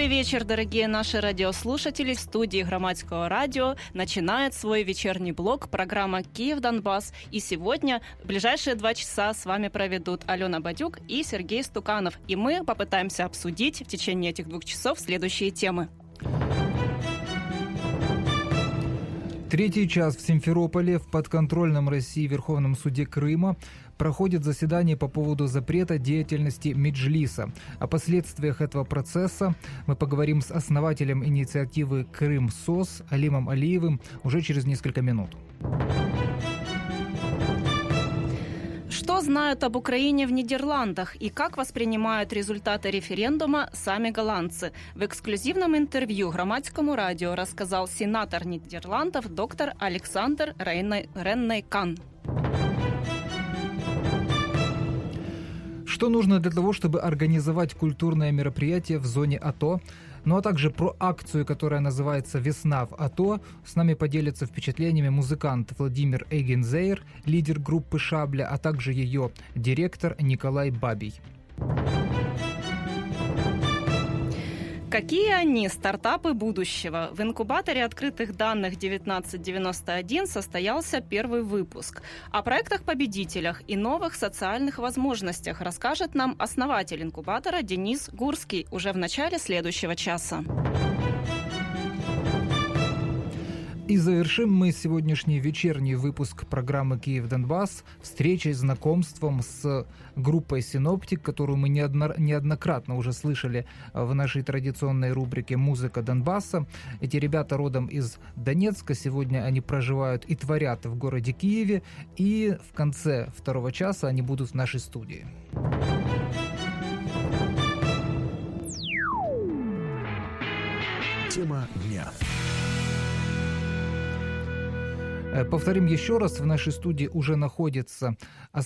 Добрый вечер, дорогие наши радиослушатели. В студии Громадского радио начинает свой вечерний блок программа «Киев-Донбасс». И сегодня в ближайшие 2 часа с вами проведут Алена Бадюк и Сергей Стуканов. И мы попытаемся обсудить в течение этих 2 часов следующие темы. Третий час в Симферополе в подконтрольном России Верховном суде Крыма проходит заседание по поводу запрета деятельности Меджлиса. О последствиях этого процесса мы поговорим с основателем инициативы «Крым-СОС» Алимом Алиевым уже через несколько минут. Что знают об Украине в Нидерландах и как воспринимают результаты референдума сами голландцы? В эксклюзивном интервью Громадскому радио рассказал сенатор Нидерландов доктор Александр Реннейкан. Что нужно для того, чтобы организовать культурное мероприятие в зоне АТО? Ну а также про акцию, которая называется «Весна в АТО». С нами поделится впечатлениями музыкант Владимир Эйгензейр, лидер группы «Шабля», а также ее директор Николай Бабий. Какие они, стартапы будущего? В инкубаторе открытых данных 1991 состоялся первый выпуск. О проектах-победителях и новых социальных возможностях расскажет нам основатель инкубатора Денис Гурский уже в начале следующего часа. И завершим мы сегодняшний вечерний выпуск программы «Киев-Донбасс» встречей, знакомством с группой «Синоптик», которую мы неоднократно уже слышали в нашей традиционной рубрике «Музыка Донбасса». Эти ребята родом из Донецка, сегодня они проживают и творят в городе Киеве, и в конце 2 часа они будут в нашей студии. Тема дня. Повторим еще раз, в нашей студии уже находится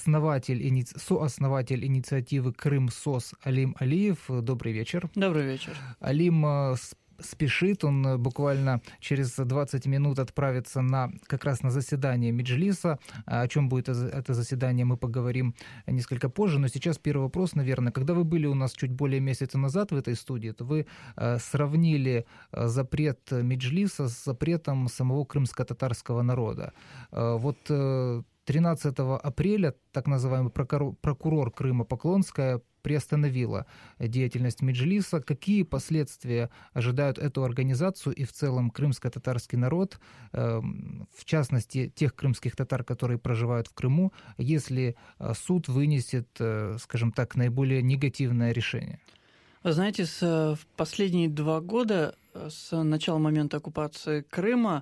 сооснователь инициативы «Крым-СОС» Алим Алиев. Добрый вечер. Добрый вечер. Алим спешит, он буквально через 20 минут отправится как раз на заседание Меджлиса. О чем будет это заседание, мы поговорим несколько позже. Но сейчас первый вопрос, наверное. Когда вы были у нас чуть более месяца назад в этой студии, то вы сравнили запрет Меджлиса с запретом самого крымско-татарского народа. Вот 13 апреля так называемый прокурор Крыма Поклонская приостановила деятельность Меджлиса. Какие последствия ожидают эту организацию и в целом крымско-татарский народ, в частности тех крымских татар, которые проживают в Крыму, если суд вынесет, скажем так, наиболее негативное решение? Вы знаете, в последние 2 года, с начала момента оккупации Крыма,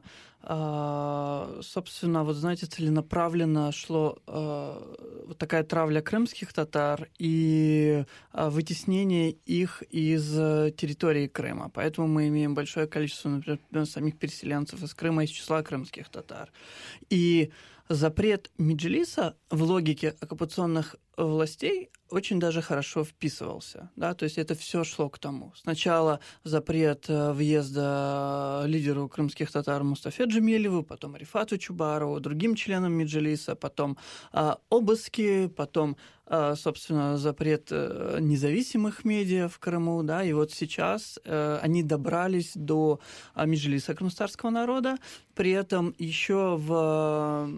собственно, вот знаете, целенаправленно шло вот такая травля крымских татар и вытеснение их из территории Крыма. Поэтому мы имеем большое количество, например, самих переселенцев из Крыма из числа крымских татар. И запрет Меджлиса в логике оккупационных властей очень даже хорошо вписывался. Да? То есть это все шло к тому. Сначала запрет въезда лидеру крымских татар Мустафе Джемилеву, потом Рифату Чубарову, другим членам Меджлиса, потом обыски, потом, собственно, запрет независимых медиа в Крыму. Да? И вот сейчас они добрались до Меджлиса крымстарского народа. При этом еще в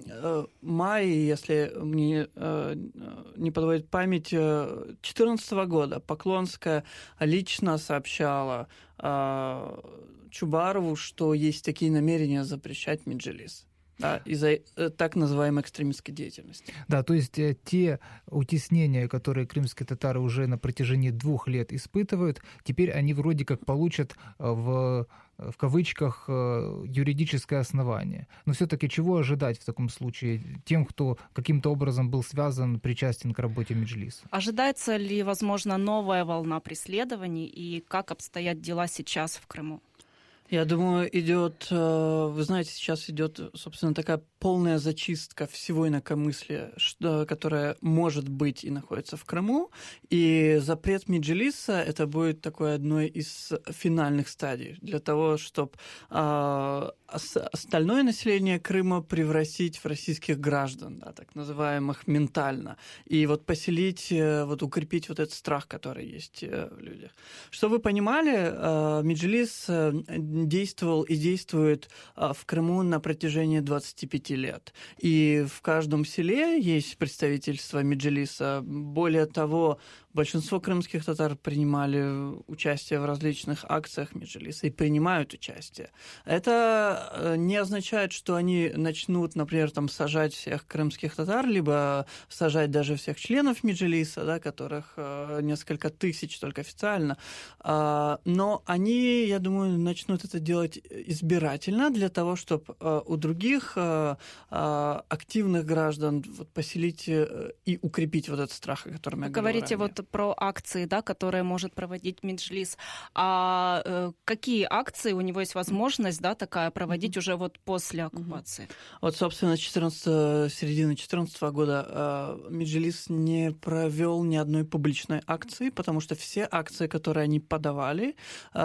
мае, если мне не подводит память, 2014 года Поклонская лично сообщала Чубарову, что есть такие намерения запрещать Меджлис. Да, из-за так называемой экстремистской деятельности. Да, то есть те утеснения, которые крымские татары уже на протяжении 2 лет испытывают, теперь они вроде как получат в кавычках юридическое основание. Но все-таки чего ожидать в таком случае тем, кто каким-то образом был связан, причастен к работе Меджлиса? Ожидается ли, возможно, новая волна преследований и как обстоят дела сейчас в Крыму? Я думаю, идет, вы знаете, сейчас идет, собственно, такая полная зачистка всего инакомыслия, которое может быть и находится в Крыму. И запрет Меджлиса — это будет такой одной из финальных стадий для того, чтобы остальное население Крыма превратить в российских граждан, да, так называемых ментально, и вот поселить, вот укрепить вот этот страх, который есть в людях. Чтобы вы понимали, Меджлис действовал и действует в Крыму на протяжении 25 лет. И в каждом селе есть представительство Меджлиса. Более того, большинство крымских татар принимали участие в различных акциях Меджлиса и принимают участие. Это не означает, что они начнут, например, там, сажать всех крымских татар, либо сажать даже всех членов Меджлиса, да, которых несколько тысяч только официально. Но они, я думаю, начнут это делать избирательно для того, чтобы у других активных граждан поселить и укрепить вот этот страх, о котором я говорил Говорите ранее. вот про акции, да, которые может проводить Меджлис. А какие акции у него есть возможность, да, такая проводить уже вот после оккупации? Вот, собственно, середины 2014 года Меджлис не провел ни одной публичной акции, потому что все акции, которые они подавали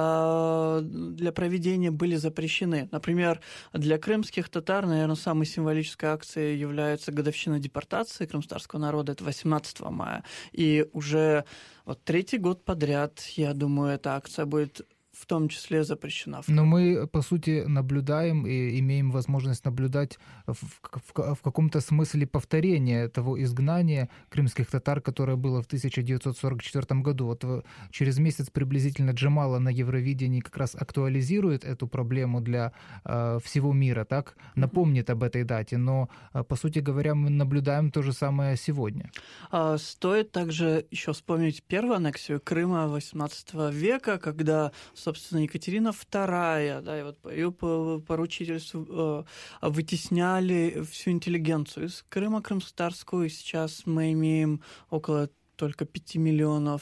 для проведения, были запрещены. Например, для крымских татар, наверное, самой символической акцией является годовщина депортации крымстарского народа, это 18 мая. И уже вот 3-й год подряд, я думаю, эта акция будет в том числе запрещена. Но мы, по сути, наблюдаем и имеем возможность наблюдать в каком-то смысле повторение того изгнания крымских татар, которое было в 1944 году. Вот через месяц приблизительно Джамала на Евровидении как раз актуализирует эту проблему для всего мира, так? Напомнит об этой дате, но, по сути говоря, мы наблюдаем то же самое сегодня. Стоит также еще вспомнить первую аннексию Крыма XVIII века, когда, собственно, Екатерина II, да, и вот по ее поручительству вытесняли всю интеллигенцию из Крыма, крымстарскую, и сейчас мы имеем около только 5 миллионов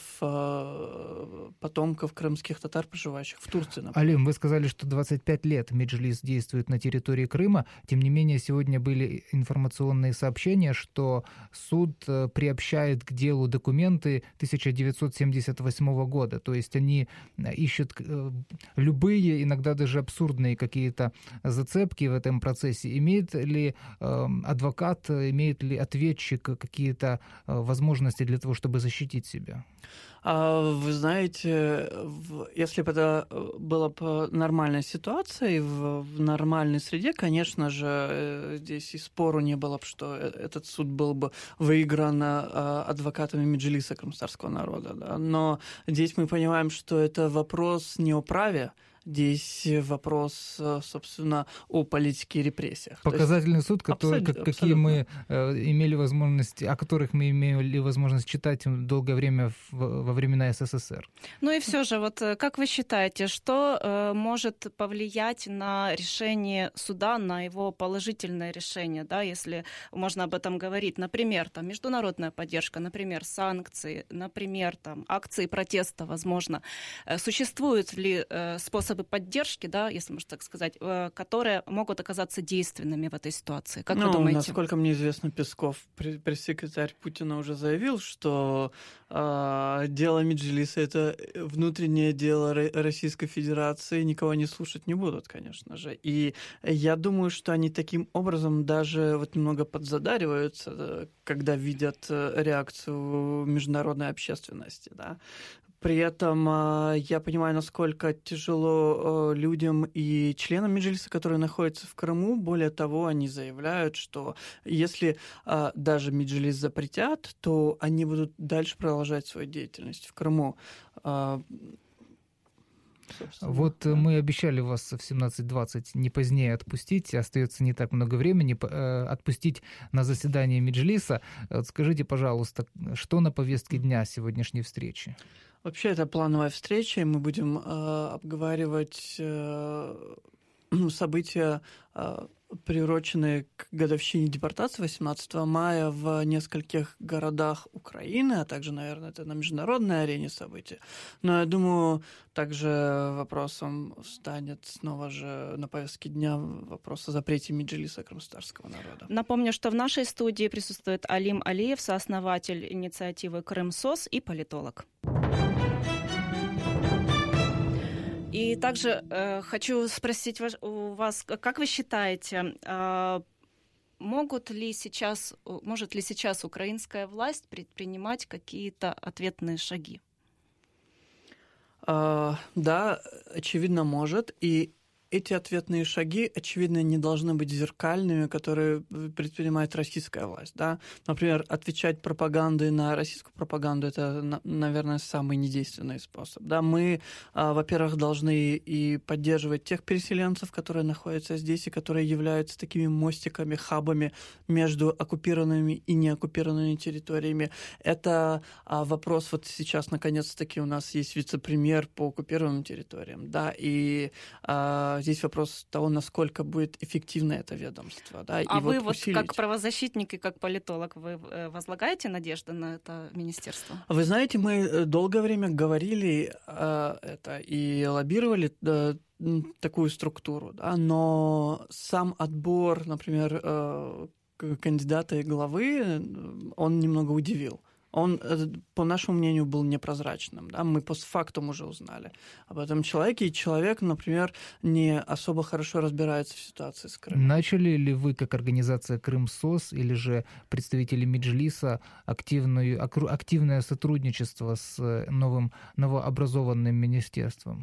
потомков крымских татар, проживающих в Турции. Например. Алим, вы сказали, что 25 лет Меджлис действует на территории Крыма. Тем не менее, сегодня были информационные сообщения, что суд приобщает к делу документы 1978 года. То есть они ищут любые, иногда даже абсурдные какие-то зацепки в этом процессе. Имеет ли адвокат, имеет ли ответчик какие-то возможности для того, чтобы защитить себя? Вы знаете, если бы это была бы нормальная ситуация, в нормальной среде, конечно же, здесь и спору не было бы, что этот суд был бы выигран адвокатами Меджлиса крымстарского народа. Да? Но здесь мы понимаем, что это вопрос не о праве, здесь вопрос, собственно, о политике и репрессиях. Показательный суд, какие мы имели возможность, о которых мы имели возможность читать долгое время во времена СССР. Ну и все же, вот как вы считаете, что может повлиять на решение суда, на его положительное решение, да, если можно об этом говорить? Например, там, международная поддержка, например, санкции, например, там, акции протеста, возможно. Существуют ли способы поддержки, да, если можно так сказать, которые могут оказаться действенными в этой ситуации? Как вы думаете? Насколько мне известно, Песков, пресс-секретарь Путина, уже заявил, что дело Меджлиса — это внутреннее дело Российской Федерации, никого не слушать не будут, конечно же. И я думаю, что они таким образом даже вот немного подзадариваются, когда видят реакцию международной общественности, да. При этом я понимаю, насколько тяжело людям и членам Меджлиса, которые находятся в Крыму. Более того, они заявляют, что если даже Меджлис запретят, то они будут дальше продолжать свою деятельность в Крыму. Вот да. Мы обещали вас в 17:20 не позднее отпустить, остается не так много времени, отпустить на заседание Меджлиса. Вот скажите, пожалуйста, что на повестке дня сегодняшней встречи? Вообще, это плановая встреча, и мы будем обговаривать события приуроченные к годовщине депортации 18 мая в нескольких городах Украины, а также, наверное, это на международной арене события. Но я думаю, также вопросом станет снова же на повестке дня вопрос о запрете Меджлиса крымстарского народа. Напомню, что в нашей студии присутствует Алим Алиев, сооснователь инициативы «Крым-СОС» и политолог. И также хочу спросить у вас, как вы считаете, может ли сейчас украинская власть предпринимать какие-то ответные шаги? Да, очевидно, может. И эти ответные шаги, очевидно, не должны быть зеркальными, которые предпринимает российская власть. Да? Например, отвечать пропагандой на российскую пропаганду – это, наверное, самый недейственный способ. Да? Мы, во-первых, должны и поддерживать тех переселенцев, которые находятся здесь и которые являются такими мостиками, хабами между оккупированными и неоккупированными территориями. Это вопрос, вот сейчас, наконец-таки, у нас есть вице-премьер по оккупированным территориям. Да? И здесь вопрос того, насколько будет эффективно это ведомство. Да, а и вы усилить. Как правозащитник и как политолог, вы возлагаете надежды на это министерство? Вы знаете, мы долгое время говорили это и лоббировали такую структуру, да, но сам отбор, например, кандидата и главы, он немного удивил. Он, по нашему мнению, был непрозрачным. Да? Мы постфактум уже узнали об этом человеке, и человек, например, не особо хорошо разбирается в ситуации с Крымом. Начали ли вы, как организация «Крым-СОС» или же представители Меджлиса, активное сотрудничество с новообразованным министерством?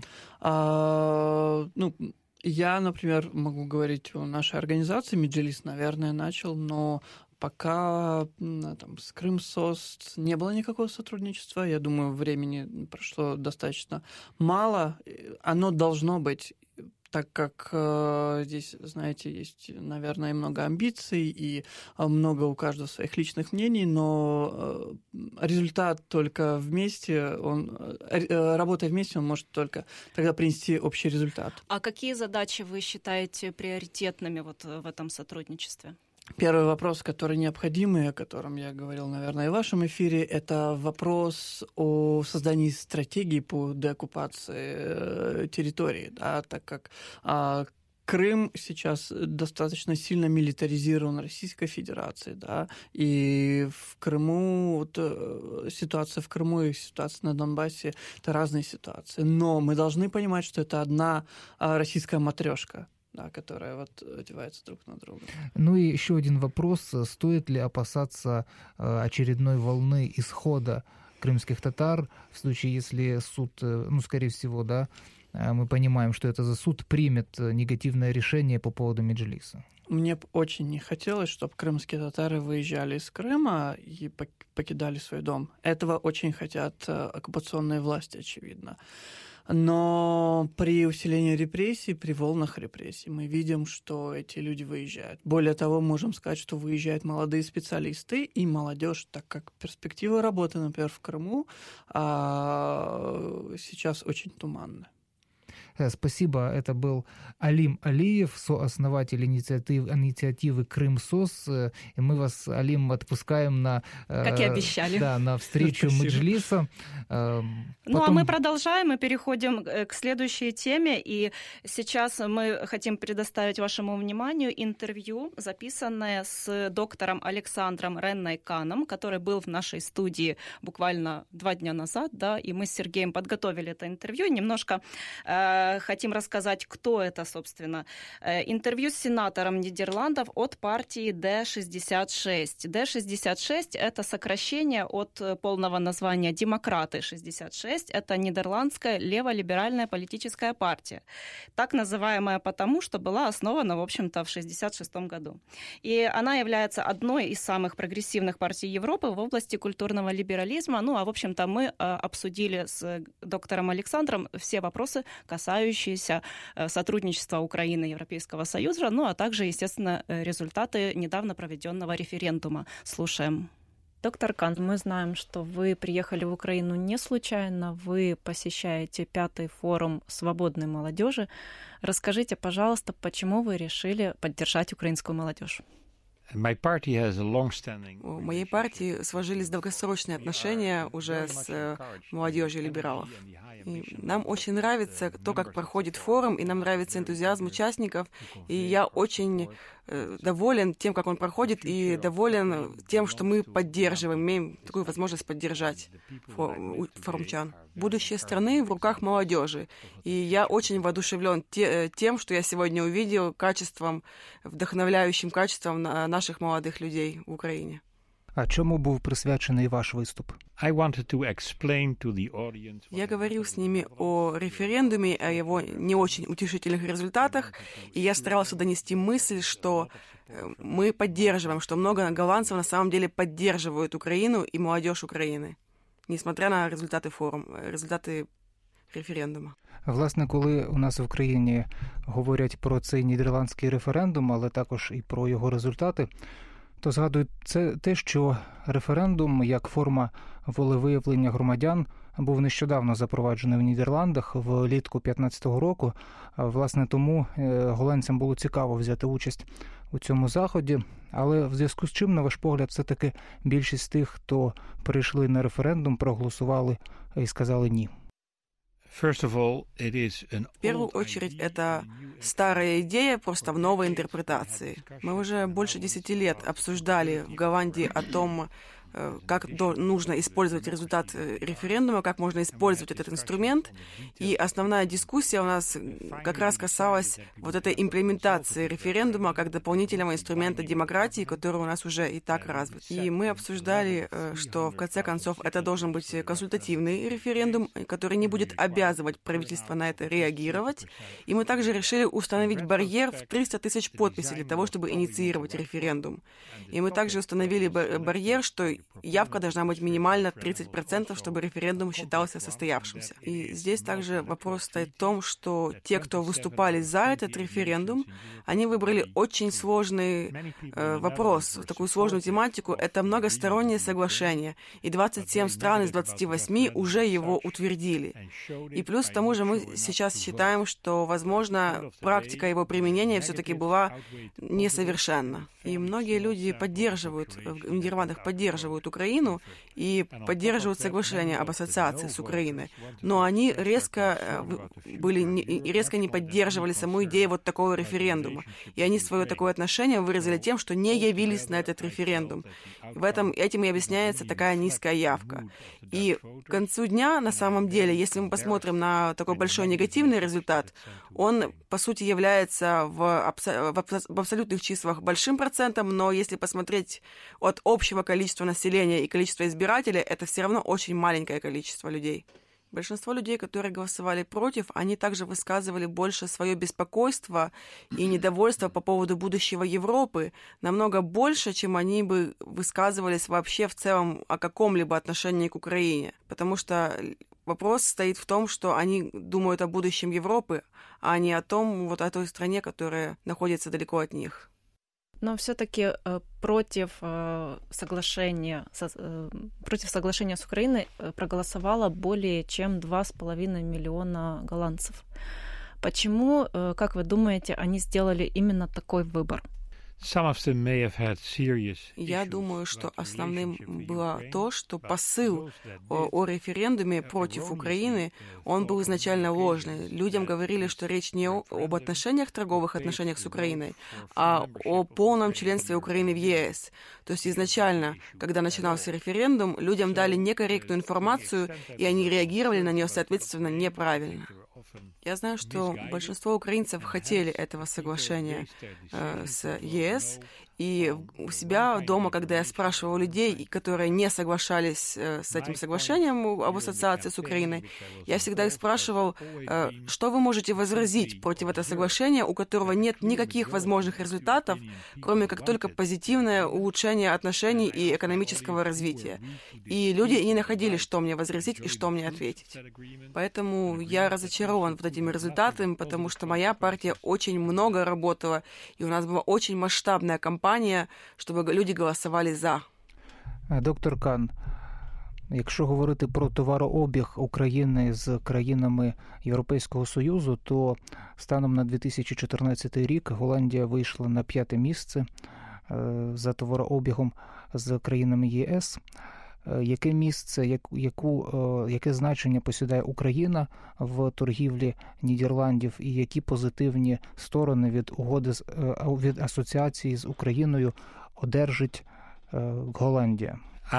Я, например, могу говорить о нашей организации. Меджлис, наверное, начал, но пока с Крым-СОС не было никакого сотрудничества. Я думаю, времени прошло достаточно мало. Оно должно быть, так как здесь, знаете, есть, наверное, много амбиций и много у каждого своих личных мнений, но результат только вместе, работая вместе, он может только тогда принести общий результат. А какие задачи вы считаете приоритетными вот в этом сотрудничестве? Первый вопрос, который необходимый, о котором я говорил, наверное, и в вашем эфире, это вопрос о создании стратегии по деоккупации территории, да, так как Крым сейчас достаточно сильно милитаризирован Российской Федерацией, да, и в Крыму, ситуация в Крыму и ситуация на Донбассе – это разные ситуации. Но мы должны понимать, что это одна российская матрешка, да, которая одевается друг на друга. Ну и еще один вопрос. Стоит ли опасаться очередной волны исхода крымских татар в случае, если суд, скорее всего, да, мы понимаем, что это за суд примет негативное решение по поводу Меджлиса? Мне очень не хотелось, чтобы крымские татары выезжали из Крыма и покидали свой дом. Этого очень хотят оккупационные власти, очевидно. Но при усилении репрессий, при волнах репрессий, мы видим, что эти люди выезжают. Более того, можем сказать, что выезжают молодые специалисты и молодежь, так как перспективы работы, например, в Крыму сейчас очень туманны. Спасибо. Это был Алим Алиев, сооснователь инициативы «Крым-СОС». И мы вас, Алим, отпускаем на... Как и обещали. Да, на встречу Меджлиса. А мы продолжаем и переходим к следующей теме. И сейчас мы хотим предоставить вашему вниманию интервью, записанное с доктором Александром Реннайканом, который был в нашей студии буквально 2 дня назад. Да, и мы с Сергеем подготовили это интервью. Немножко... хотим рассказать, кто это, собственно. Интервью с сенатором Нидерландов от партии D66. D66 – это сокращение от полного названия «Демократы-66». Это нидерландская леволиберальная политическая партия. Так называемая потому, что была основана, в общем-то, в 1966 году. И она является одной из самых прогрессивных партий Европы в области культурного либерализма. В общем-то, мы обсудили с доктором Александром все вопросы, касающиеся сотрудничества Украины и Европейского Союза, а также, естественно, результаты недавно проведенного референдума. Слушаем. Доктор Кан, мы знаем, что вы приехали в Украину не случайно, вы посещаете 5-й форум свободной молодежи. Расскажите, пожалуйста, почему вы решили поддержать украинскую молодежь? У моей партии сложились долгосрочные отношения уже с молодежью либералов. И нам очень нравится то, как проходит форум, и нам нравится энтузиазм участников. И я очень доволен тем, как он проходит, и доволен тем, что мы поддерживаем, имеем такую возможность поддержать форумчан. Будущее страны в руках молодежи. И я очень воодушевлен тем, что я сегодня увидел, вдохновляющим качеством наших молодых людей в Україні. А чому був присвячений ваш виступ? Я говорил с ними о референдуме, о его не очень утешительных результатах, и я старался донести мысль, что мы поддерживаем, что много голландцев на самом деле поддерживают Украину и молодежь Украины, несмотря на результати референдуму. Власне, коли у нас в країні говорять про цей нідерландський референдум, але також і про його результати, то згадують це те, що референдум як форма волевиявлення громадян був нещодавно запроваджений в Нідерландах влітку 2015 року. Власне, тому голландцям було цікаво взяти участь у цьому заході. Але в зв'язку з чим, на ваш погляд, все-таки більшість тих, хто прийшли на референдум, проголосували і сказали «ні»? В первую очередь, это старая идея, просто в новой интерпретации. Мы уже больше 10 лет обсуждали в Голландии о том, как нужно использовать результат референдума, как можно использовать этот инструмент. И основная дискуссия у нас как раз касалась вот этой имплементации референдума как дополнительного инструмента демократии, который у нас уже и так развит. И мы обсуждали, что в конце концов это должен быть консультативный референдум, который не будет обязывать правительство на это реагировать. И мы также решили установить барьер в 300 тысяч подписей для того, чтобы инициировать референдум. И мы также установили барьер, что явка должна быть минимально 30%, чтобы референдум считался состоявшимся. И здесь также вопрос стоит в том, что те, кто выступали за этот референдум, они выбрали очень сложный вопрос, такую сложную тематику. Это многостороннее соглашение, и 27 стран из 28 уже его утвердили. И плюс к тому же мы сейчас считаем, что, возможно, практика его применения все-таки была несовершенна. И многие люди в Нидерландах поддерживают Украину и поддерживают соглашение об ассоциации с Украиной. Но они резко не поддерживали саму идею вот такого референдума. И они свое такое отношение выразили тем, что не явились на этот референдум. Этим и объясняется такая низкая явка. И к концу дня, на самом деле, если мы посмотрим на такой большой негативный результат, он, по сути, является в абсолютных числах большим процентом, но если посмотреть от общего количества населения и количества избирателей, это все равно очень маленькое количество людей. Большинство людей, которые голосовали против, они также высказывали больше свое беспокойство и недовольство по поводу будущего Европы, намного больше, чем они бы высказывались вообще в целом о каком-либо отношении к Украине. Потому что вопрос стоит в том, что они думают о будущем Европы, а не о той стране, которая находится далеко от них. Но все-таки против соглашения с Украиной проголосовало более чем 2,5 миллиона голландцев. Почему, как вы думаете, они сделали именно такой выбор? Я думаю, что основным было то, что посыл о референдуме против Украины, он был изначально ложный. Людям говорили, что речь не об торговых отношениях с Украиной, а о полном членстве Украины в ЕС. То есть изначально, когда начинался референдум, людям дали некорректную информацию, и они реагировали на нее, соответственно, неправильно. Я знаю, что большинство украинцев хотели этого соглашения с ЕС, и у себя дома, когда я спрашивала людей, которые не соглашались с этим соглашением об ассоциации с Украиной, я всегда их спрашивал, что вы можете возразить против этого соглашения, у которого нет никаких возможных результатов, кроме как только позитивное улучшение отношений и экономического развития. И люди не находили, что мне возразить и что мне ответить. Поэтому я разочарован этими результатами, потому что моя партия очень много работала, и у нас была очень масштабная кампания, чтобы люди голосовали «за». Доктор Кан, якщо говорити про товарообіг України з країнами Європейського Союзу, то станом на 2014 рік Голландія вийшла на 5-те місце за товарообігом з країнами ЄС. Яке місце, яке значення посідає Україна в торгівлі Нідерландів і які позитивні сторони від угоди від асоціації з Україною одержить Голландия?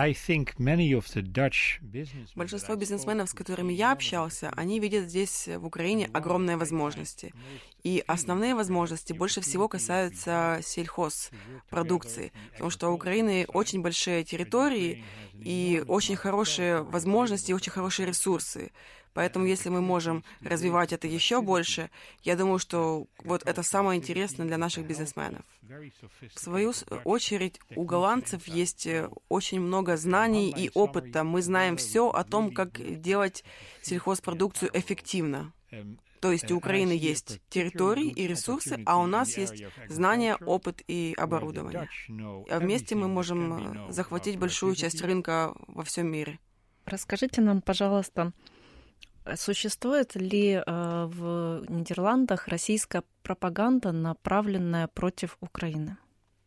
Большинство бизнесменов, с которыми я общался, они видят здесь, в Украине, огромные возможности. И основные возможности больше всего касаются сельхозпродукции, потому что у Украины очень большие территории и очень хорошие возможности, очень хорошие ресурсы. Поэтому, если мы можем развивать это еще больше, я думаю, что вот это самое интересное для наших бизнесменов. В свою очередь, у голландцев есть очень много знаний и опыта. Мы знаем все о том, как делать сельхозпродукцию эффективно. То есть у Украины есть территории и ресурсы, а у нас есть знания, опыт и оборудование. А вместе мы можем захватить большую часть рынка во всем мире. Расскажите нам, пожалуйста, существует ли в Нидерландах российская пропаганда, направленная против Украины?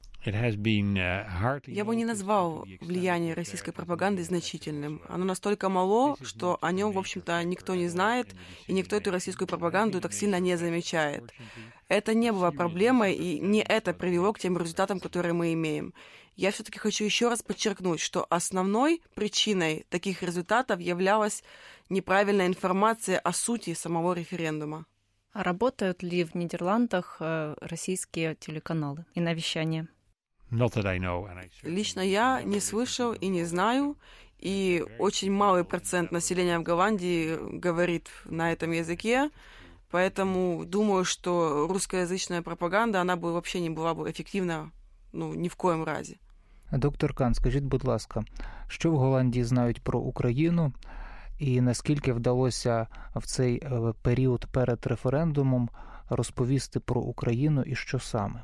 Я бы не назвал влияние российской пропаганды значительным. Оно настолько мало, что о нем, в общем-то, никто не знает, и никто эту российскую пропаганду так сильно не замечает. Это не было проблемой, и не это привело к тем результатам, которые мы имеем. Я все-таки хочу еще раз подчеркнуть, что основной причиной таких результатов являлась неправильная информация о сути самого референдума. А работают ли в Нидерландах российские телеканалы и навещания? Лично я не слышал и не знаю, и очень малый процент населения в Голландии говорит на этом языке, поэтому думаю, что русскоязычная пропаганда, она бы вообще не была бы эффективна, ни в коем разе. Доктор Кан, скажіть, будь ласка, що в Голландії знають про Україну і наскільки вдалося в цей період перед референдумом розповісти про Україну і що саме?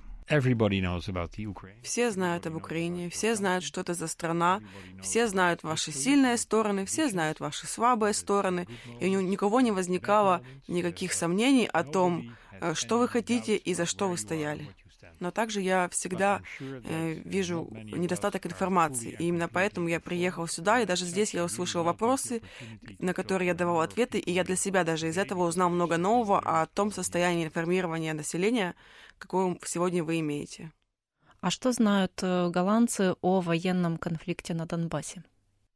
Все знают об Украине, все знают, что это за страна, все знают ваши сильные стороны, все знают ваши слабые стороны, и у никого не возникало никаких сомнений о том, что вы хотите и за что вы стояли. Но также я всегда вижу недостаток информации, и именно поэтому я приехал сюда, и даже здесь я услышал вопросы, на которые я давал ответы, и я для себя даже из этого узнал много нового о том состоянии информирования населения, какое сегодня вы имеете. А что знают голландцы о военном конфликте на Донбассе?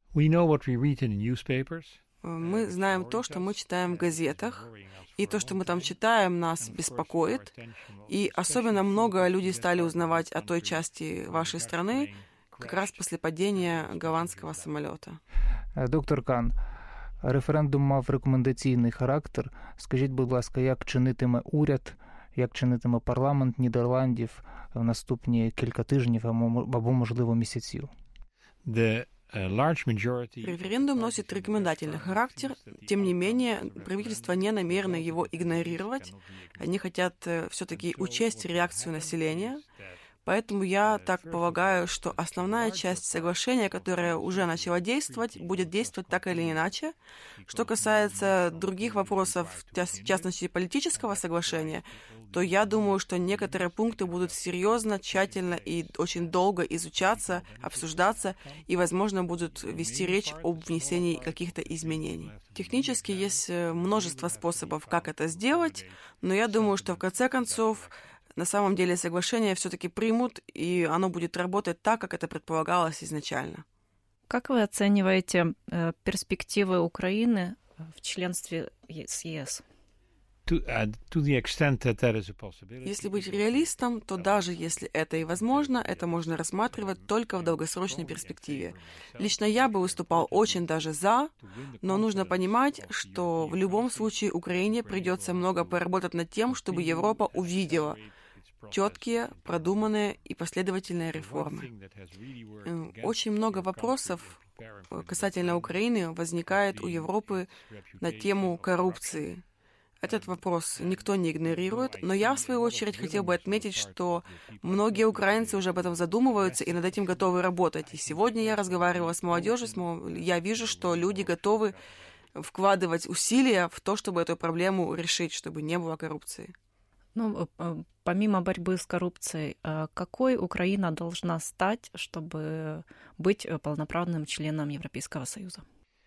Мы знаем то, что мы читаем в газетах, и то, что мы там читаем, нас беспокоит. И особенно много людей стали узнавать о той части вашей страны как раз после падения голландского самолета. Доктор Кан, референдум мав рекомендаційний характер. Скажіть, будь ласка, як чинитиме уряд, як чинитиме парламент Нідерландів в наступні кілька тижнів або, можливо, місяців? Референдум носит рекомендательный характер, тем не менее, правительство не намерено его игнорировать. Они хотят все-таки учесть реакцию населения. Поэтому я так полагаю, что основная часть соглашения, которое уже начало действовать, будет действовать так или иначе. Что касается других вопросов, в частности политического соглашения, то я думаю, что некоторые пункты будут серьезно, тщательно и очень долго изучаться, обсуждаться, и, возможно, будут вести речь об внесении каких-то изменений. Технически есть множество способов, как это сделать, но я думаю, что в конце концов на самом деле соглашение все-таки примут, и оно будет работать так, как это предполагалось изначально. Как вы оцениваете перспективы Украины в членстве с ЕС? Если быть реалистом, то даже если это и возможно, это можно рассматривать только в долгосрочной перспективе. Лично я бы выступал очень даже за, но нужно понимать, что в любом случае Украине придется много поработать над тем, чтобы Европа увидела четкие, продуманные и последовательные реформы. Очень много вопросов касательно Украины возникает у Европы на тему коррупции. Этот вопрос никто не игнорирует, но я, в свою очередь, хотел бы отметить, что многие украинцы уже об этом задумываются и над этим готовы работать. И сегодня я разговаривала с молодежью, я вижу, что люди готовы вкладывать усилия в то, чтобы эту проблему решить, чтобы не было коррупции. Ну, помимо борьбы с коррупцией, какой Украина должна стать, чтобы быть полноправным членом Европейского Союза?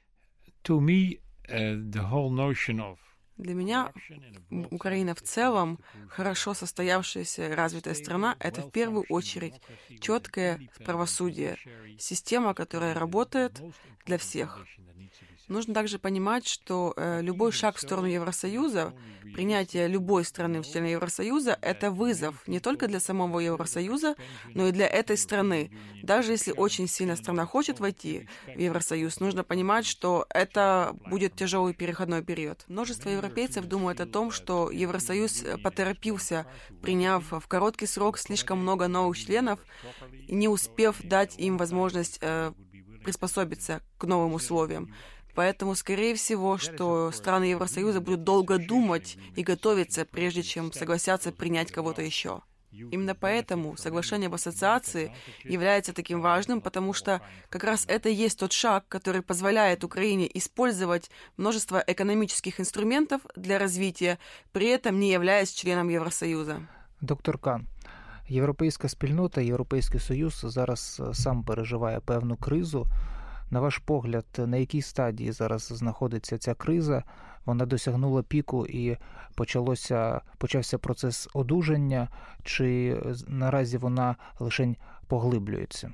Для меня Украина в целом, хорошо состоявшаяся, развитая страна, это в первую очередь четкое правосудие, система, которая работает для всех. Нужно также понимать, что любой шаг в сторону Евросоюза, принятие любой страны в члены Евросоюза, это вызов не только для самого Евросоюза, но и для этой страны. Даже если очень сильно страна хочет войти в Евросоюз, нужно понимать, что это будет тяжелый переходной период. Множество европейцев думают о том, что Евросоюз поторопился, приняв в короткий срок слишком много новых членов, не успев дать им возможность приспособиться к новым условиям. Поэтому, скорее всего, что страны Евросоюза будут долго думать и готовиться, прежде чем согласятся принять кого-то еще. Именно поэтому соглашение об ассоциации является таким важным, потому что как раз это и есть тот шаг, который позволяет Украине использовать множество экономических инструментов для развития, при этом не являясь членом Евросоюза. Доктор Кан, європейська спільнота, Європейський Союз зараз сам переживає певну кризу. На ваш погляд, на якій стадії зараз знаходиться ця криза? Вона досягнула піку і почався процес одужання, чи наразі вона лише поглиблюється?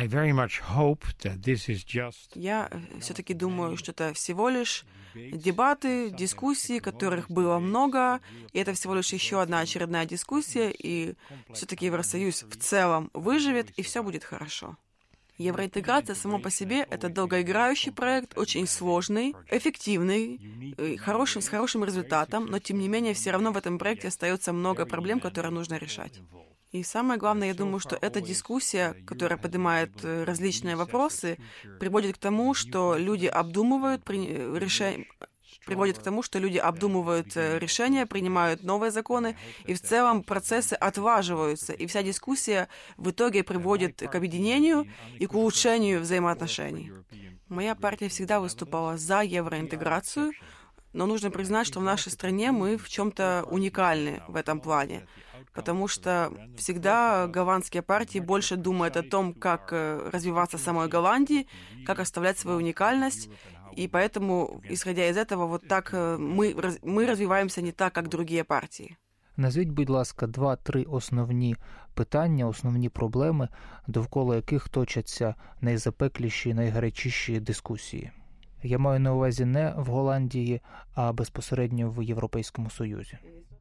Я все-таки думаю, что это всего лишь дебаты, дискуссии, которых было много, и это всего лишь еще одна очередная дискуссия, и все-таки Евросоюз в целом выживет, и все будет хорошо. Евроинтеграция само по себе — это долгоиграющий проект, очень сложный, эффективный, с хорошим результатом, но тем не менее все равно в этом проекте остается много проблем, которые нужно решать. И самое главное, я думаю, что эта дискуссия, которая поднимает различные вопросы, приводит к тому, что люди обдумывают решения, принимают новые законы, и в целом процессы отлаживаются, и вся дискуссия в итоге приводит к объединению и к улучшению взаимоотношений. Моя партия всегда выступала за евроинтеграцию, но нужно признать, что в нашей стране мы в чем-то уникальны в этом плане, потому что всегда голландские партии больше думают о том, как развиваться самой Голландии, как оставлять свою уникальность, и поэтому, исходя из этого, вот так мы развиваемся не так, как другие партии. Назвіть, будь ласка, 2-3 основні питання, основні проблеми, довкола яких точаться найзапекліші, найгарячіші дискусії. Я маю на увазі не в Голландії, а безпосередньо в Європейському Союзі.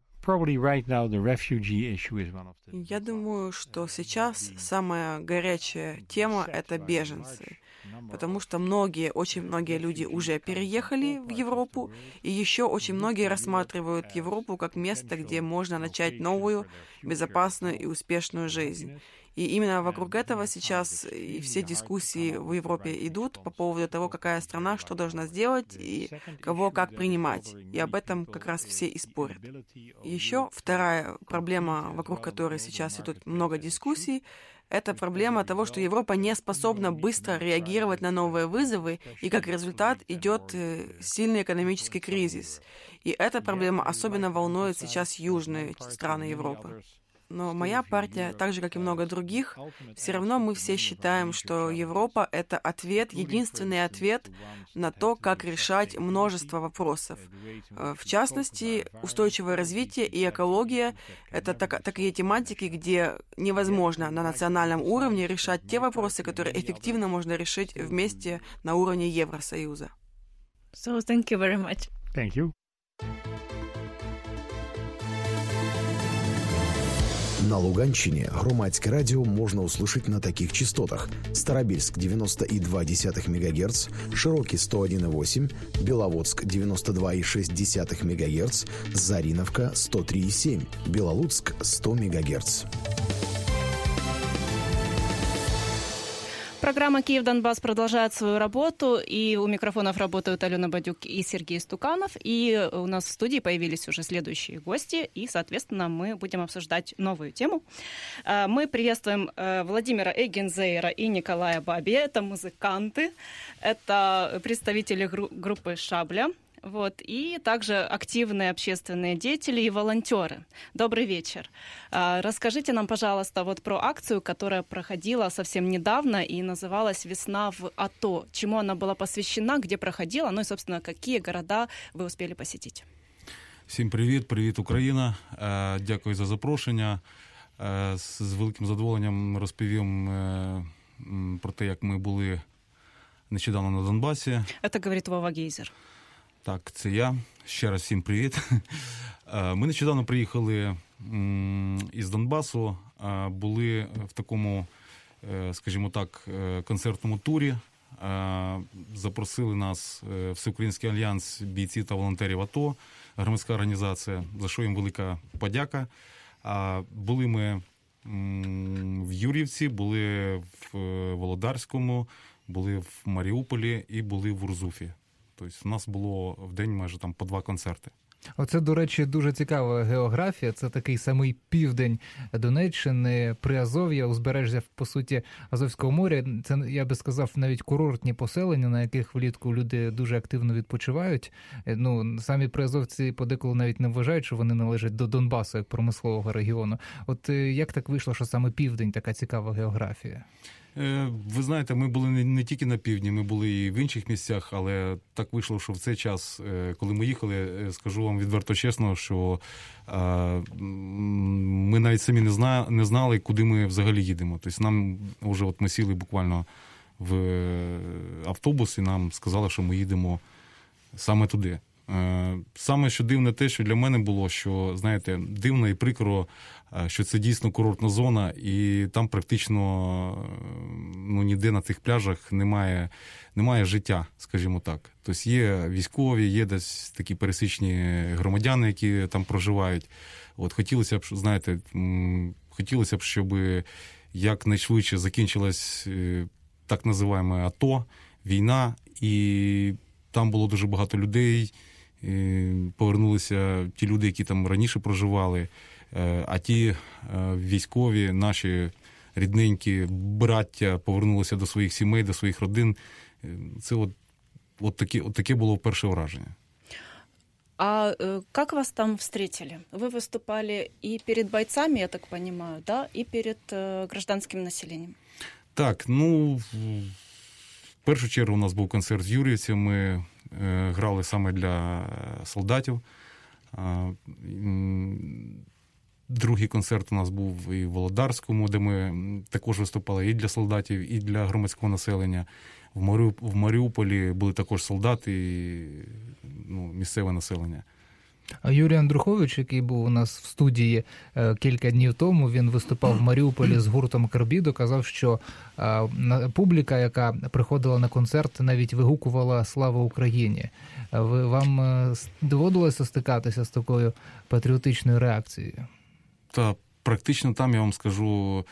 Я думаю, что сейчас самая горячая тема — это беженцы. Потому что очень многие люди уже переехали в Европу, и еще очень многие рассматривают Европу как место, где можно начать новую, безопасную и успешную жизнь. И именно вокруг этого сейчас и все дискуссии в Европе идут по поводу того, какая страна что должна сделать и кого как принимать. И об этом как раз все и спорят. Еще вторая проблема, вокруг которой сейчас идут много дискуссий, это проблема того, что Европа не способна быстро реагировать на новые вызовы, и как результат идет сильный экономический кризис. И эта проблема особенно волнует сейчас южные страны Европы. Но моя партия, так же, как и много других, все равно мы все считаем, что Европа — это ответ, единственный ответ на то, как решать множество вопросов. В частности, устойчивое развитие и экология — это такие тематики, где невозможно на национальном уровне решать те вопросы, которые эффективно можно решить вместе на уровне Евросоюза. So, thank you very much. Thank you. На Луганщине громадське радіо можна услышать на таких частотах: Старобельск 90,2 МГц, Широкий 101,8, Беловодск 92,6 МГц, Зариновка 103,7, Белолуцк 100 МГц. Программа «Киев-Донбасс» продолжает свою работу, и у микрофонов работают Алена Бадюк и Сергей Стуканов, и у нас в студии появились уже следующие гости, и, соответственно, мы будем обсуждать новую тему. Мы приветствуем Владимира Эггензейра и Николая Бабия, это музыканты, это представители группы «Шабля». Вот, и также активные общественные деятели и волонтеры. Добрый вечер. Расскажите нам, пожалуйста, вот про акцию, которая проходила совсем недавно и называлась «Весна в АТО». Чему она была посвящена, где проходила, ну и, собственно, какие города вы успели посетить? Всім привіт, привіт, Україна. Дякую за запрошення. З великим задоволенням розповім про те, як ми були нещодавно на Донбасі. Це говорить Вова Гейзер. Так, це я. Ще раз всім привіт. Ми нещодавно приїхали із Донбасу, були в такому, скажімо так, концертному турі. Запросили нас Всеукраїнський альянс бійців та волонтерів АТО, громадська організація, за що їм велика подяка. Були ми в Юр'ївці, були в Володарському, були в Маріуполі і були в Урзуфі. Тобто у нас було в день майже там по 2 концерти. Оце, до речі, дуже цікава географія. Це такий самий південь Донеччини, Приазов'я, узбережжя, по суті, Азовського моря. Це, я би сказав, навіть курортні поселення, на яких влітку люди дуже активно відпочивають. Ну, самі приазовці подеколи навіть не вважають, що вони належать до Донбасу, як промислового регіону. От як так вийшло, що саме південь така цікава географія? Ви знаєте, ми були не тільки на півдні, ми були і в інших місцях, але так вийшло, що в цей час, коли ми їхали, скажу вам відверто чесно, що ми навіть самі не знали, куди ми взагалі їдемо. Тобто нам вже от ми сіли буквально в автобус і нам сказали, що ми їдемо саме туди. Саме що дивне те, що для мене було, що, знаєте, дивно і прикро, що це дійсно курортна зона, і там практично ніде на цих пляжах немає життя, скажімо так. Тобто є військові, є десь такі пересічні громадяни, які там проживають. От хотілося б, знаєте, щоб якнайшвидше закінчилась так називаємо АТО, війна, і там було дуже багато людей, повернулися ті люди, які там раніше проживали, а ті військові, наші рідненькі браття повернулися до своїх сімей, до своїх родин. Це от таке було перше враження. А как вас там встретили? Вы выступали и перед бойцами, я так понимаю, да, и перед гражданским населением? Так, ну, в першу чергу у нас був концерт в Юр'ївці, ми грали саме для солдатів. Другий концерт у нас був і в Володарському, де ми також виступали і для солдатів, і для громадського населення. В Маріуполі були також солдати і місцеве населення. А Юрій Андрухович, який був у нас в студії кілька днів тому, він виступав в Маріуполі з гуртом «Карбідо», казав, що публіка, яка приходила на концерт, навіть вигукувала «Слава Україні». Вам доводилося стикатися з такою патріотичною реакцією? Та практично там, я вам скажу,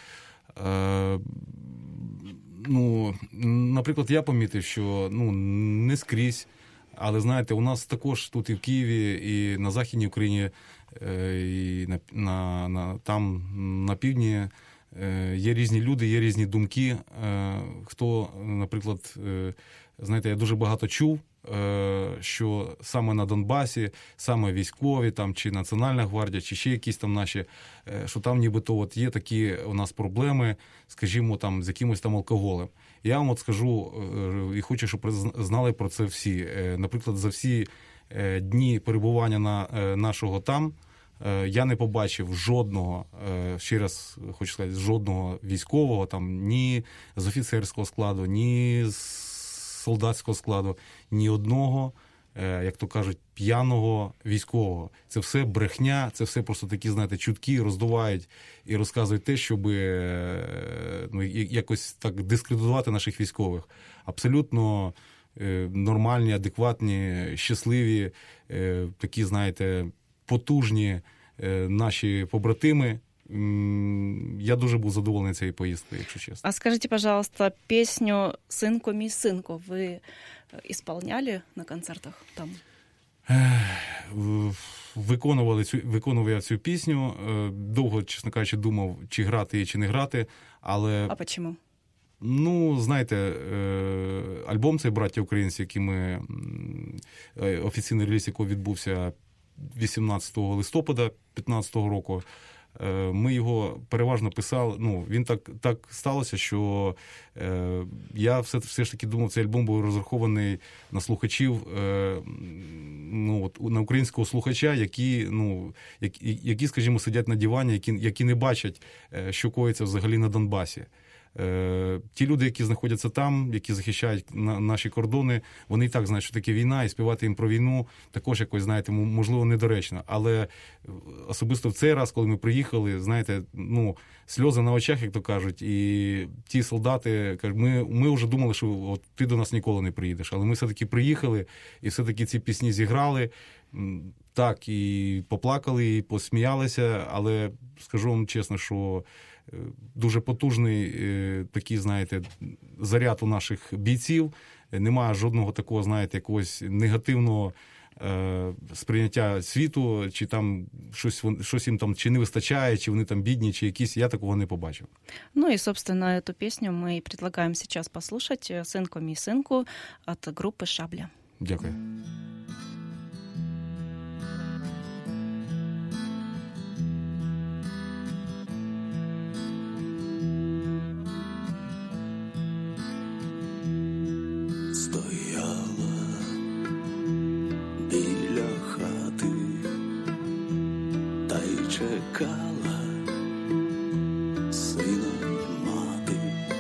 наприклад, я помітив, що не скрізь, але, знаєте, у нас також тут і в Києві, і на Західній Україні, і там на півдні є різні люди, є різні думки. Хто, наприклад, знаєте, я дуже багато чув, що саме на Донбасі, саме військові, там, чи Національна гвардія, чи ще якісь там наші, що там нібито от є такі у нас проблеми, скажімо, там, з якимось там алкоголем. Я вам от скажу, і хочу, щоб знали про це всі. Наприклад, за всі дні перебування нашого там, я не побачив жодного, ще раз хочу сказати, жодного військового, там, ні з офіцерського складу, ні з солдатського складу, ні одного, як то кажуть, п'яного військового. Це все брехня, це все просто такі, знаєте, чутки роздувають і розказують те, щоб якось так дискредитувати наших військових. Абсолютно нормальні, адекватні, щасливі, такі, знаєте, потужні наші побратими, я дуже був задоволений цією поїздкою, якщо чесно. А скажите, пожалуйста, песню «Сынку, мій синку» ви исполняли на концертах там? Виконував я цю пісню. Довго, чесно кажучи, думав, чи грати її, чи не грати. Але... А чому? Ну, знаєте, альбом цей «Браття українці», який ми, офіційний реліз якого відбувся 18 листопада 2015 року, ми його переважно писали, ну, він так сталося, що я все ж таки думав, цей альбом був розрахований на слухачів, ну, от, на українського слухача, які, скажімо, сидять на дивані, які не бачать, що коїться взагалі на Донбасі. Ті люди, які знаходяться там, які захищають наші кордони, вони і так знають, що таке війна, і співати їм про війну також якось, знаєте, можливо, недоречно. Але особисто в цей раз, коли ми приїхали, знаєте, ну, сльози на очах, як то кажуть, і ті солдати кажуть, ми вже думали, що от ти до нас ніколи не приїдеш, але ми все-таки приїхали, і все-таки ці пісні зіграли. Так, і поплакали, і посміялися, але скажу вам чесно, що дуже потужний такий, знаєте, заряд у наших бійців. Немає жодного такого, знаєте, якогось негативного сприйняття світу, чи там щось їм там чи не вистачає, чи вони там бідні, чи якісь, я такого не побачив. Ну и, собственно, эту песню мы предлагаем сейчас послушать «Сынку, мій синку» от группы «Шабля». Дякую. Чекала сина мати,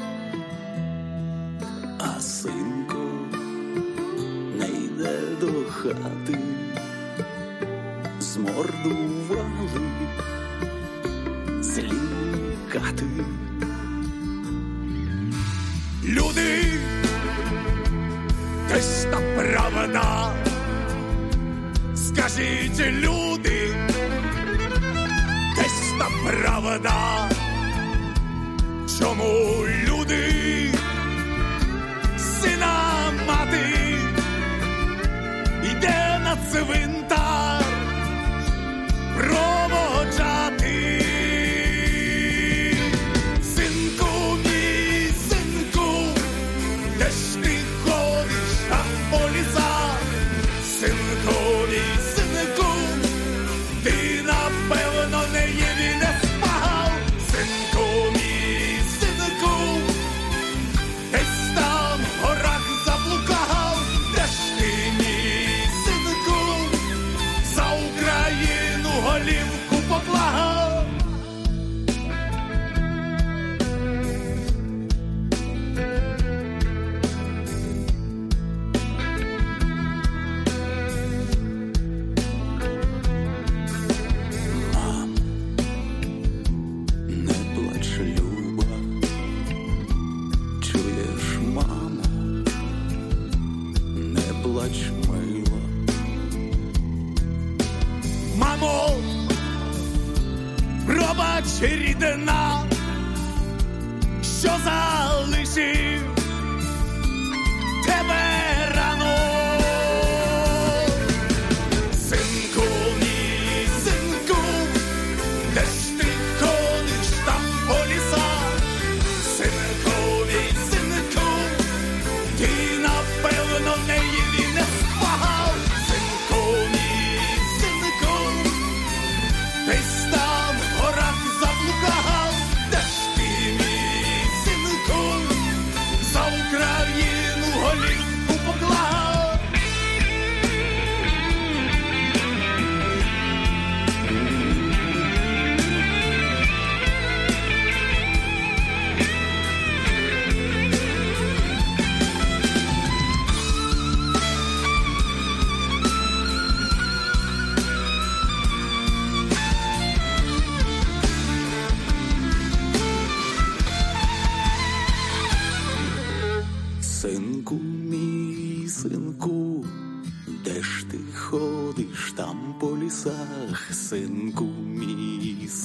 а синко не йде до хати, змордували злі кати. Люди, десь та правда, скажіть, люди, та правда, чому люди, сина мати, йде на цвинтар проводжати. Синку, мій синку, де ж ти ходиш там по лісах? Синку, мій синку, ти напевно не їв і не спав. Синку, мій синку, десь там в горах заблукав. Де ж ти, мій синку, за Україну голівку поклав? Мамо, пробач, рідна, що залишив тебе рано. Синку, мій синку, де ж ти ходиш там по лісах? Синку, мій синку, ти напевно не їв і не спав. Синку, мій синку, десь там в горах заблукав. Де ж ти, мій синку, за Україну голівку поклав?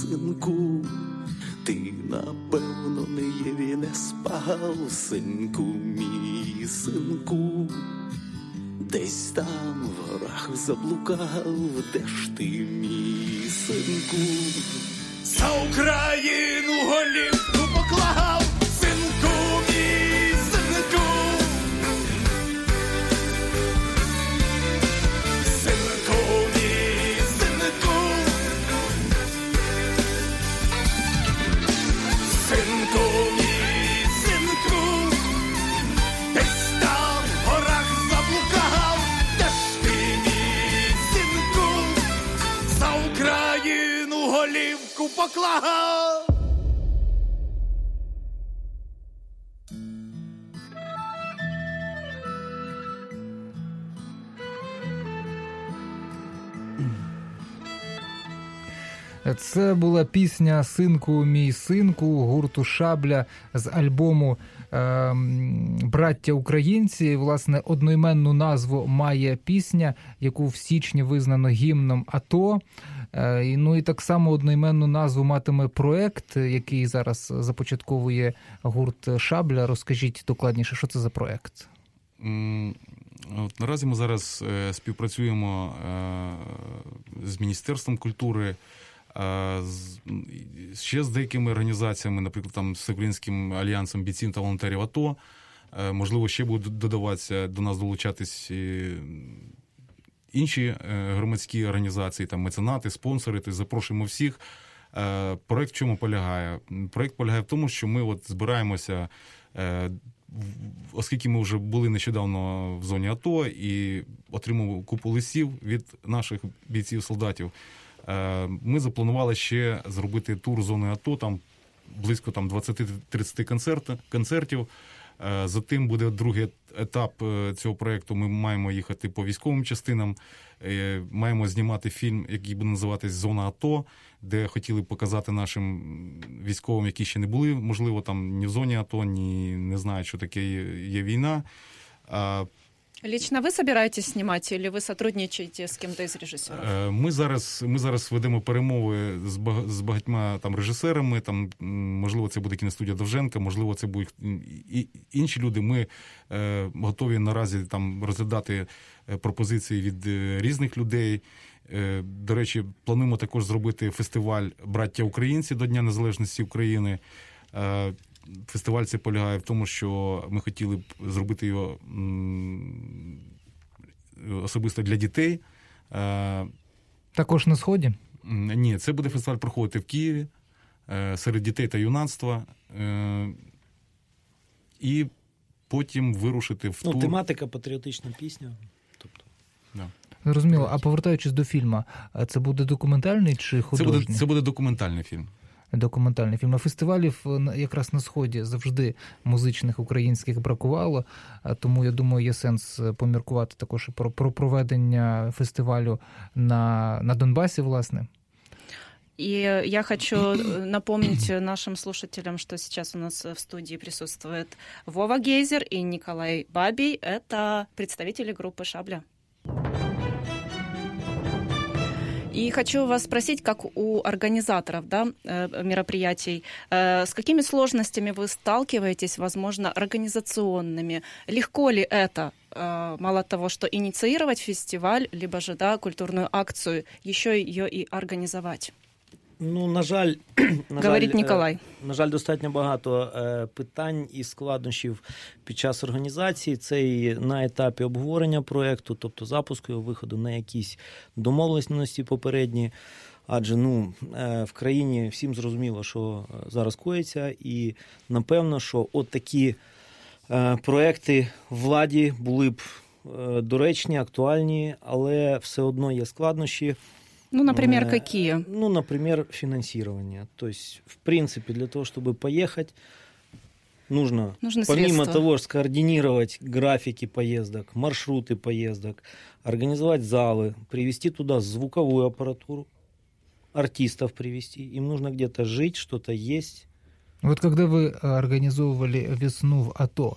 синку, ти, напевно, не спав, синку мій, синку. Десь там в горах заблукав, де ж ти, мій синку? За Україну голівку поклав, синку мій, синку. Синку мій, синку. Синку мій, синку. Десь там в горах заблукав, де ж ти, мій синку? За Україну голівку поклав. Це була пісня «Синку, мій синку» гурту «Шабля» з альбому «Браття українці». Власне, одноіменну назву має пісня, яку в січні визнано гімном АТО. Ну і так само одноіменну назву матиме проект, який зараз започатковує гурт «Шабля». Розкажіть докладніше, що це за проект? Наразі ми зараз співпрацюємо з Міністерством культури, ще з деякими організаціями, наприклад, там з Українським альянсом бійців та волонтерів АТО. Можливо, ще будуть додаватися, до нас долучатись інші громадські організації, там меценати, спонсори, тобто запрошуємо всіх. Проект в чому полягає? Проект полягає в тому, що ми от збираємося, оскільки ми вже були нещодавно в зоні АТО і отримали купу листів від наших бійців-солдатів, ми запланували ще зробити тур зони АТО, там близько 20-30 концертів. Затим буде другий етап цього проєкту. Ми маємо їхати по військовим частинам, маємо знімати фільм, який буде називатись «Зона АТО», де хотіли показати нашим військовим, які ще не були, можливо, там ні в зоні АТО, ні не знають, що таке є війна. Лично вы собираетесь снимать или вы сотрудничаете с кем-то из режиссеров? Ми зараз ведемо перемови з багатьма там режисерами, там, можливо, це буде кіностудія Довженка, можливо, це будуть і інші люди. Ми готові наразі там розглядати пропозиції від різних людей. До речі, плануємо також зробити фестиваль «Браття українці» до Дня Незалежності України. Фестиваль це полягає в тому, що ми хотіли б зробити його особисто для дітей. Також на Сході? Ні, це буде фестиваль проходити в Києві серед дітей та юнацтва. І потім вирушити в тур. Тематика патріотична пісня. Тобто. Да. Зрозуміло. А повертаючись до фільму, це буде документальний чи художній? Це буде документальний фільм. Документальний фільм. А фестивалів якраз на Сході завжди музичних українських бракувало, тому, я думаю, є сенс поміркувати також про проведення фестивалю на Донбасі, власне. И я хочу напомнить нашим слушателям, что сейчас у нас в студии присутствует Вова Гейзер и Николай Бабий. Это представители группы «Шабля». И хочу вас спросить, как у организаторов мероприятий, с какими сложностями вы сталкиваетесь, возможно, организационными? Легко ли это, мало того, что инициировать фестиваль, либо же культурную акцию, еще ее и организовать? На жаль, говорить Ніколай. На жаль, достатньо багато питань і складнощів під час організації. Це і на етапі обговорення проєкту, тобто запуску його, виходу на якісь домовленості попередні. Адже в країні всім зрозуміло, що зараз коїться, і напевно, що от такі проєкти владі були б доречні, актуальні, але все одно є складнощі. Например, какие? Например, финансирование. То есть, в принципе, для того, чтобы поехать, нужно помимо средства. того, скоординировать графики поездок, маршруты поездок, организовать залы, привезти туда звуковую аппаратуру, артистов привезти. Им нужно где-то жить, что-то есть. Вот когда вы организовывали весну в АТО,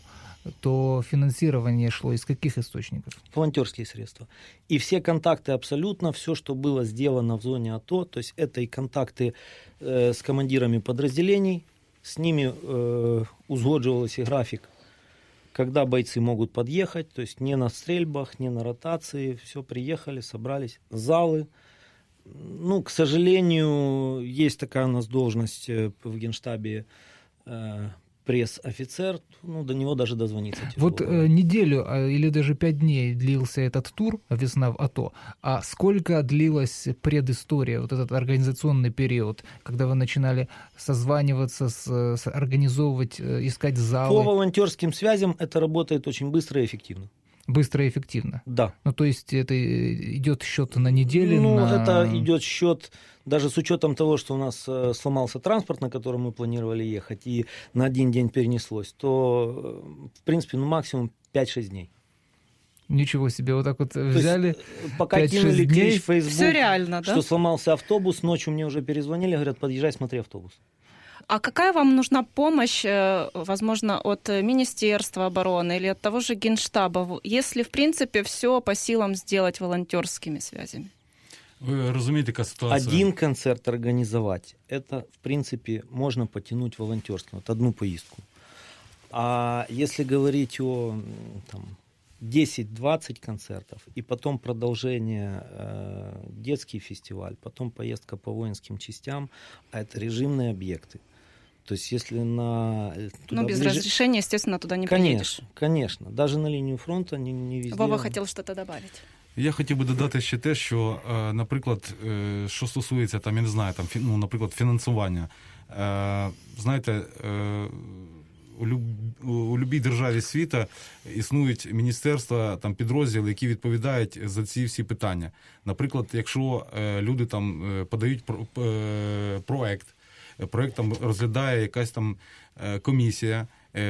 то финансирование шло из каких источников? Волонтерские средства. И все контакты абсолютно, все, что было сделано в зоне АТО, то есть это и контакты с командирами подразделений, с ними узгодживался график, когда бойцы могут подъехать, то есть не на стрельбах, не на ротации, все, приехали, собрались, залы. Ну, к сожалению, есть такая у нас должность в Генштабе, пресс-офицер, ну, до него даже дозвониться тяжело. Вот неделю или даже 5 дней длился этот тур «Весна в АТО». А сколько длилась предыстория, вот этот организационный период, когда вы начинали созваниваться, организовывать, искать залы? По волонтерским связям это работает очень быстро и эффективно. Быстро и эффективно? Да. Ну, то есть это идет счет на недели? Ну, это идет счет даже с учетом того, что у нас сломался транспорт, на котором мы планировали ехать, и на один день перенеслось, то, в принципе, максимум 5-6 дней. Ничего себе, вот так вот взяли. Пока кинули клич в Facebook, все реально, да? Что сломался автобус, ночью мне уже перезвонили, говорят, подъезжай, смотри автобус. А какая вам нужна помощь, возможно, от Министерства обороны или от того же Генштаба, если, в принципе, все по силам сделать волонтерскими связями? Ви розумієте, яка ситуація? Один концерт организовать, это, в принципе, можно потянуть волонтерским, вот одну поездку. А если говорить о 10-20 концертов, и потом продолжение детский фестиваль, потом поездка по воинским частям, а это режимные объекты. То есть если без разрешения, естественно, туда не приедешь. Конечно. Даже на линию фронта не везде. Вова хотел что-то добавить. Я хотів би додати ще те, що, наприклад, що стосується, я не знаю, наприклад, фінансування. Знаєте, у будь-якій державі світу існують міністерства, підрозділи, які відповідають за ці всі питання. Наприклад, якщо люди подають проект розглядає якась комісія,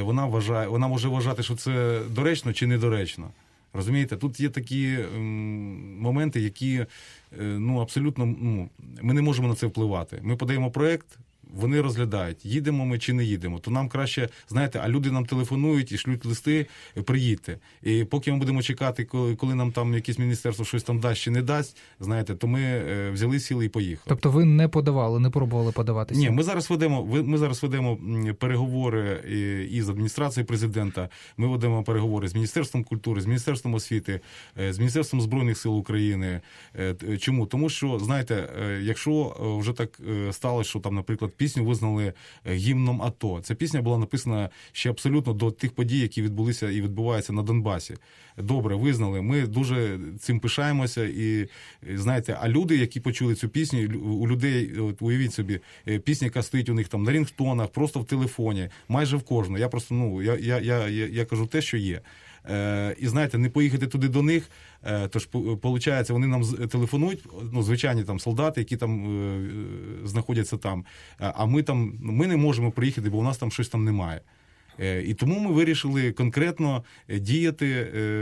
вона може вважати, що це доречно чи недоречно. Розумієте, тут є такі моменти, які абсолютно ми не можемо на це впливати. Ми подаємо проект, вони розглядають, їдемо ми чи не їдемо. То нам краще, знаєте, а люди нам телефонують і шлють листи, приїдьте. І поки ми будемо чекати, коли нам там якесь міністерство щось там дасть чи не дасть, знаєте, то ми взяли сіли і поїхали. Тобто ви не подавали, не пробували подаватися? Ні, ми зараз ведемо переговори із адміністрацією президента, ми ведемо переговори з Міністерством культури, з Міністерством освіти, з Міністерством Збройних сил України. Чому? Тому що, знаєте, якщо вже так сталося, що наприклад, пісню визнали гімном АТО. Ця пісня була написана ще абсолютно до тих подій, які відбулися і відбуваються на Донбасі. Добре, визнали. Ми дуже цим пишаємося. І, знаєте, а люди, які почули цю пісню, у людей, уявіть собі, пісня, яка стоїть у них там на рінгтонах, просто в телефоні, майже в кожного. Я просто, я кажу те, що є. І, знаєте, не поїхати туди до них, тож, виходить, вони нам телефонують, звичайні солдати, які знаходяться там, а ми не можемо приїхати, бо у нас там щось немає. І тому ми вирішили конкретно діяти,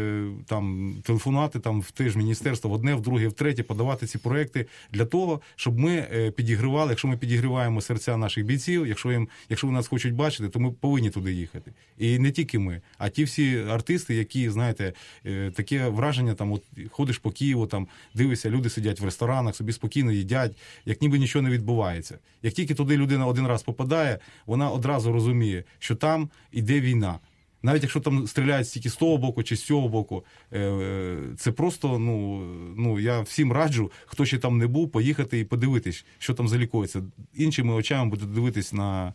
телефонувати в те ж міністерство, в одне, в друге, в третє, подавати ці проекти для того, щоб ми підігрівали, якщо ми підігріваємо серця наших бійців, якщо вони нас хочуть бачити, то ми повинні туди їхати. І не тільки ми, а ті всі артисти, які, знаєте, таке враження, ходиш по Києву, дивишся, люди сидять в ресторанах, собі спокійно їдять, як ніби нічого не відбувається. Як тільки туди людина один раз попадає, вона одразу розуміє, що там іде війна. Навіть якщо там стріляють тільки з того боку чи з цього боку, це просто, я всім раджу, хто ще там не був, поїхати і подивитись, що там залікується. Іншими очами буде дивитись на...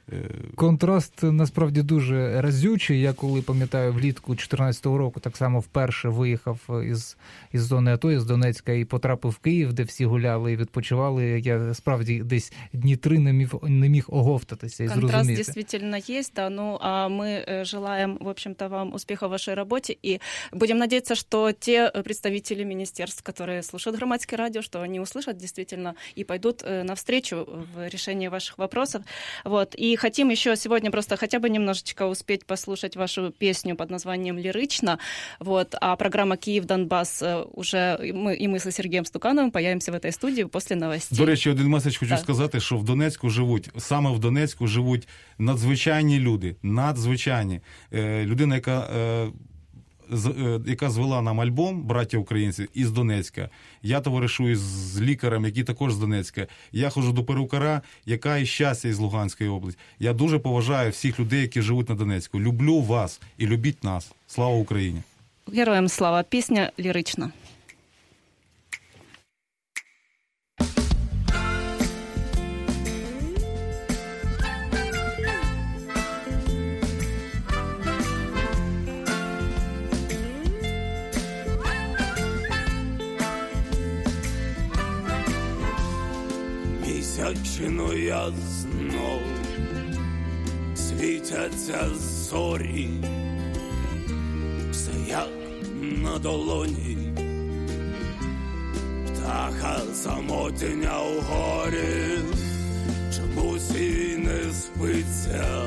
Контраст насправді дуже разючий. Я коли, пам'ятаю, влітку 2014 року так само вперше виїхав із зони АТО, із Донецька, і потрапив в Київ, де всі гуляли і відпочивали. Я справді десь дні 3 не міг оговтатися і зрозуміти. Контраст действительно есть, да. А мы желаем, в общем-то, вам успеха в вашей работе и будем надеяться, что те представители министерств, которые слушают Громадское радио, что они услышат действительно и пойдут навстречу в решении ваших вопросов. И хотим еще сегодня просто хотя бы немножечко успеть послушать вашу песню под названием «Лирично». Вот. А программа «Київ-Донбас» уже мы со Сергеем Стукановым появимся в этой студии после новостей. До речі, один меседж хочу сказати, що в Донецьку саме в Донецьку живуть надзвичайні люди, надзвичайні. Людина, яка звела нам альбом «Браття українці» із Донецька. Я товаришую з лікарем, який також з Донецька. Я ходжу до перукара, яка із Щастя із Луганської області. Я дуже поважаю всіх людей, які живуть на Донецьку. Люблю вас і любіть нас. Слава Україні! Героям слава! Пісня «Лірична». Місячно ясно світяться зорі, все як на долоні, птаха самотня в горі, чомусь і не спиться,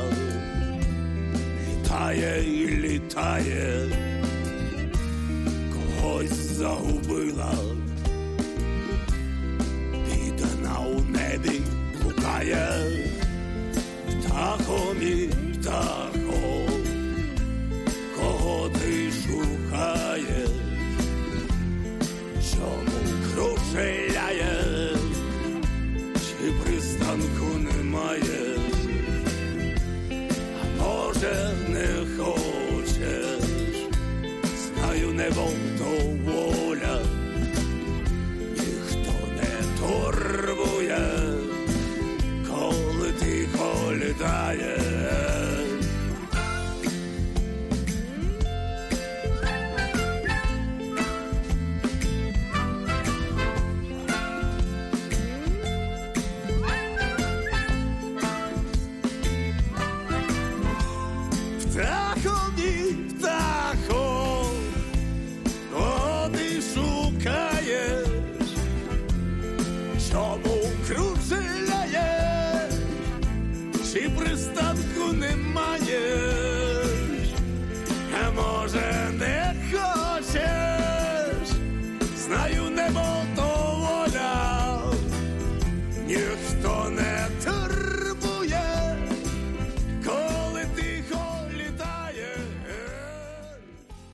літає і літає, когось загубила. У небі блукає птахом і птахом, кого ти шукаєш, чому кружляє, чи пристанку немає, а може не хочеш, знаю, небо то воля, турбує, коли тихо літає. Птахом і птахом, кого ти шукаєш, чому кружляєш, чи пристанку не маєш, а може не хочеш, знаю, небо то